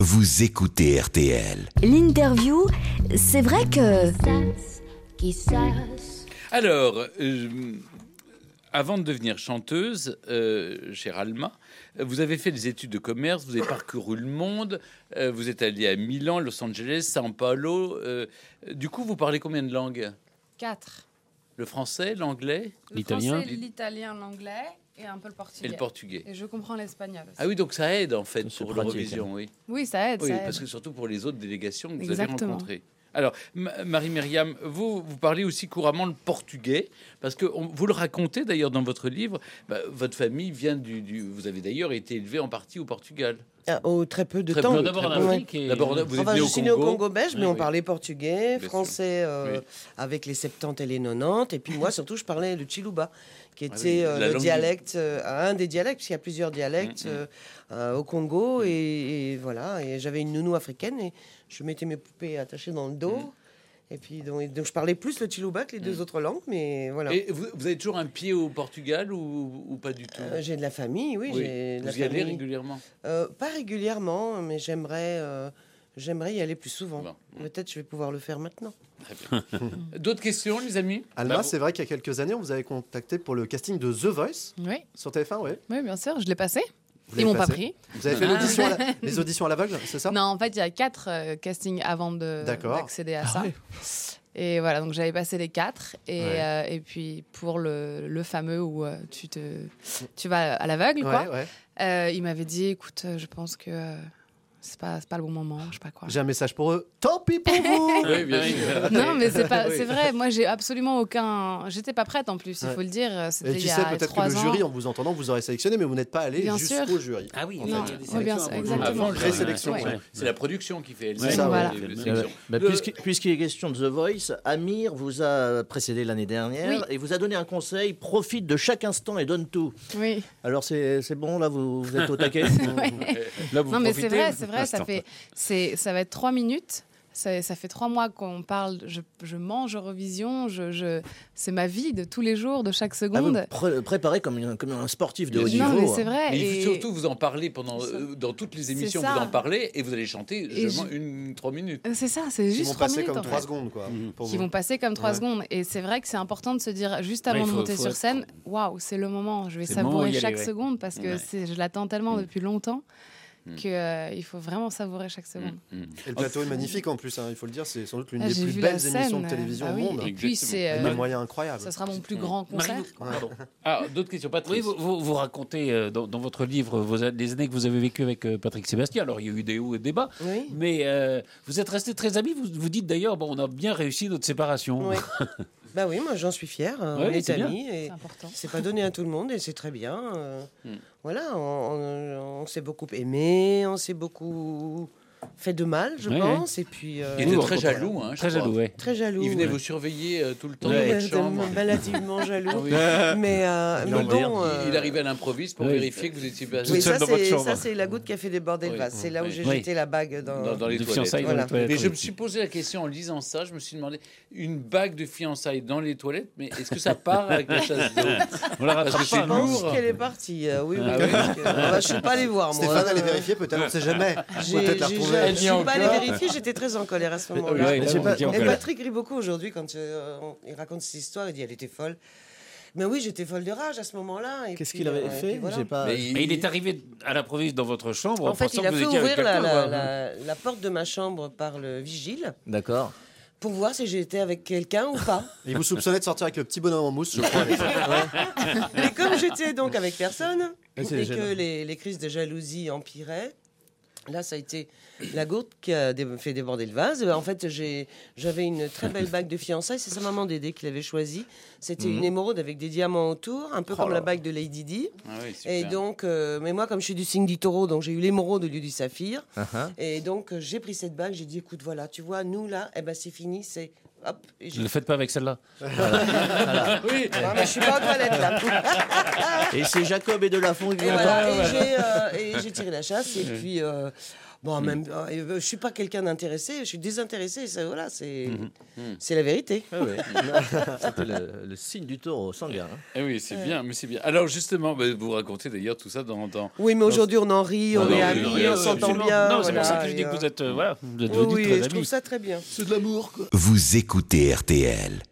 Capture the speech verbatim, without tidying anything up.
Vous écoutez R T L. L'interview, c'est vrai que... Alors, euh, avant de devenir chanteuse, euh, chère Alma, vous avez fait des études de commerce, vous avez parcouru le monde, euh, vous êtes allé à Milan, Los Angeles, São Paulo. Euh, du coup, vous parlez combien de langues ? Quatre. Le français, l'anglais, Le l'italien français, l'italien, l'anglais et un peu le portugais. et le portugais. Et je comprends l'espagnol aussi. Ah oui, donc ça aide en fait C'est pour pratique, l'Eurovision, oui. Oui, ça aide, Oui, ça parce aide. que surtout pour les autres délégations que vous Exactement. avez rencontrées. Alors, Ma- Marie-Myriam, vous, vous parlez aussi couramment le portugais, parce que on- vous le racontez d'ailleurs dans votre livre, bah, votre famille vient du, du- Vous avez d'ailleurs été élevé en partie au Portugal. Ah, oh, très peu de Très temps. peu, D'abord en très peu. Afrique. Et... D'abord, vous êtes Enfin, né je au suis Congo. né au Congo belge, mais Oui, on oui. parlait portugais, Bien français euh, Oui. avec les septante et les nonante. Et puis moi, surtout, je parlais le Chiluba, qui Ah était oui, euh, la le langue dialecte, euh, un des dialectes, parce qu'il y a plusieurs dialectes Mm, mm. euh, euh, au Congo. Et, et voilà, et j'avais une nounou africaine et je mettais mes poupées attachées dans le dos. Mm. Et puis, donc, donc, je parlais plus le Chiluba que les deux Mm. autres langues, mais voilà. Et vous, vous avez toujours un pied au Portugal ou, ou pas du tout Euh, j'ai de la famille, oui, Oui. j'ai de la Vous y allez famille. régulièrement Euh, pas régulièrement, mais j'aimerais, euh, j'aimerais y aller plus souvent. Bon. Peut-être je vais pouvoir le faire maintenant. Très bien. D'autres questions, les amis Alma, Bah, c'est vrai qu'il y a quelques années, on vous avait contacté pour le casting de The Voice Oui, sur T F un, ouais. oui, bien sûr, je l'ai passé. Vous Ils l'avez m'ont pas passé. pris. Vous avez fait Ah. l'audition à la- les auditions à l'aveugle, c'est ça Non, en fait, il y a quatre euh, castings avant de, D'accord. d'accéder à Ah ça. ouais. Et voilà, donc j'avais passé les quatre. Et, Ouais. euh, et puis pour le, le fameux où euh, tu, te, tu vas à l'aveugle, Ouais, quoi, ouais. euh, il m'avait dit, écoute, euh, je pense que euh, c'est pas, c'est pas le bon moment, je sais pas quoi. J'ai un message pour eux. Tant pis pour vous. Oui, bien sûr. Non, mais c'est pas, Oui. c'est vrai. Moi, j'ai absolument aucun. J'étais pas prête en plus. Il Ouais. faut le dire. Et C'était qui il y sait, a peut-être que trois le ans. jury, en vous entendant, vous aurait sélectionné, mais vous n'êtes pas allé Bien jusqu'au sûr. jury. Ah oui, En Non, fait. oui, bien sûr, exactement. Avant le Présélection, jury, ouais. ouais. C'est la production qui fait. C'est ça, Voilà. les- les Euh, sélections. bah, Le- puisqu'- Puisqu'il est question de The Voice, Amir vous a précédé l'année dernière Oui. et vous a donné un conseil, profite de chaque instant et donne tout. Oui. Alors c'est c'est bon, là vous, vous êtes au taquet. Là, vous Non, mais c'est profitez vrai, c'est vrai. Ça Instant. fait, c'est, ça va être trois minutes. Ça, ça fait trois mois qu'on parle. Je, je mange Eurovision. Je, je, c'est ma vie de tous les jours, de chaque Ah, vous seconde. pré- préparez comme, une- comme un sportif de haut Bien niveau. non, mais hein. c'est vrai. Mais il et- faut surtout vous en parler pendant, C'est ça. euh, dans toutes les C'est émissions, ça. vous en parlez et vous allez chanter Et seulement je- une trois minutes. C'est ça, c'est Ils juste vont trois passer minutes. comme en trois fait. secondes, quoi. pour Qui vous. vont passer comme trois Ouais. secondes. Et c'est vrai que c'est important de se dire, juste avant Ouais, il de faut- monter faut sur être- scène, waouh, c'est le moment. Je vais C'est le moment savourer d'y aller, chaque ouais. seconde parce que Ouais. c'est, je l'attends tellement Mm. depuis longtemps Mm. qu'il faut vraiment savourer chaque seconde. Mm, mm. Et le plateau est magnifique en plus, hein, il faut le dire, c'est sans doute l'une Ah, des j'ai plus vu la belles émissions scène, de télévision bah au oui. monde. Et puis Exactement. c'est, Avec euh, des moyens incroyables. ça sera mon plus grand concert. Marie, vous- pardon. Ah, d'autres questions, Patrice. Oui, vous, vous, vous racontez euh, dans, dans votre livre vos, les années que vous avez vécues avec euh, Patrick Sébastien. Alors, il y a eu des hauts et des bas, Oui. mais euh, vous êtes restés très amis. Vous, vous dites d'ailleurs, bon, on a bien réussi notre séparation. Oui. Bah oui, moi j'en suis fière. euh, Ouais, on est c'est bien. amis et C'est important. c'est pas donné à tout le monde et c'est très bien. euh, Mm. Voilà, on, on- on s'est beaucoup aimé, on s'est beaucoup fait de mal, je Ouais, pense. Et puis euh, Il était Vous, très vous- jaloux. Hein, je Très crois. jaloux, ouais. très jaloux. Il venait ouais. vous surveiller euh, tout le temps Oui, dans ouais, votre j'étais chambre. relativement jaloux. Ah oui. Mais, euh, Il mais en bon, Il- euh, Il arrivait à l'improviste pour Oui. vérifier que vous étiez pas oui, seule ça dans votre c'est chambre. ça c'est la goutte qui a fait déborder le Oui. vase. C'est là où Oui. j'ai Oui. jeté la bague dans. dans, dans les De toilettes. fiançailles Voilà. dans les toilettes. Mais je me oui. suis posé la question en lisant ça. Je me suis demandé une bague de fiançailles dans les toilettes, mais est-ce que ça part avec la chasse d'eau On la Parce que rattrape c'est pas, Je non pense lourd. qu'elle est partie. euh, oui, oui. Ah parce oui. que- bah, je suis pas allée voir moi. Stéphane allait Euh, vérifier, peut-être, on ne sait jamais. J'ai- Peut-être la j'ai- retrouver. Je Elle suis y est pas allée encore. vérifier, j'étais très en colère à ce moment-là. Oui, là, j'ai vous pas- étiez en Et colère. Patrick rit beaucoup aujourd'hui quand euh, on- il raconte cette histoire. Il dit elle était folle. Mais oui, j'étais folle de rage à ce moment-là. et Qu'est-ce puis, qu'il avait euh, et fait puis voilà. J'ai pas. Mais Mais il est arrivé à l'improviste dans votre chambre En fait, pensant il a que vous fait étiez avec ouvrir la, quelqu'un, la, quoi. la- la porte de ma chambre par le vigile D'accord. pour voir si j'étais avec quelqu'un ou pas. Et vous soupçonnez de sortir avec le petit bonhomme en mousse, je crois. à l'époque. Et comme j'étais donc avec personne Ouais, et c'est que gênant. les, les crises de jalousie empiraient, là, ça a été la goutte qui a dé- fait déborder le vase. En fait, j'ai- j'avais une très belle bague de fiançailles. C'est sa maman Dédé qui l'avait choisie. C'était Mhm. une émeraude avec des diamants autour, un peu Oh comme là la là. bague de Lady Di. Ah oui, super. Et donc, euh, mais moi, comme je suis du signe du taureau, donc j'ai eu l'émeraude au lieu du saphir. Uh-huh. Et donc, euh, j'ai pris cette bague. J'ai dit, écoute, voilà, tu vois, nous, là, eh ben, c'est fini. C'est hop. Et j'ai- Ne le faites pas avec celle-là. Oui. Ah, mais je suis pas aux toilettes, là. Et c'est Jacob et Delafont qui Et vous voilà, entendent. et j'ai, euh, et j'ai tiré la chasse et puis euh, Bon, Mm. même, euh, je suis pas quelqu'un d'intéressé, je suis désintéressé. Ça, voilà, c'est Mhm. Mm. c'est la vérité. Ah ouais. C'était le, le signe du taureau sanguin. hein. Eh oui, c'est Ouais. bien, mais c'est bien. Alors justement, bah, vous racontez d'ailleurs tout ça dans... dans... Oui, mais aujourd'hui, on en rit, on Non, est non, amis, non, on non, s'entend Absolument. bien. Non, c'est pour voilà, ça que je dis et, que euh, vous êtes, euh, voilà, vous êtes Oui, devenus oui, très je amis. trouve ça très bien. C'est de l'amour, quoi. Vous écoutez R T L.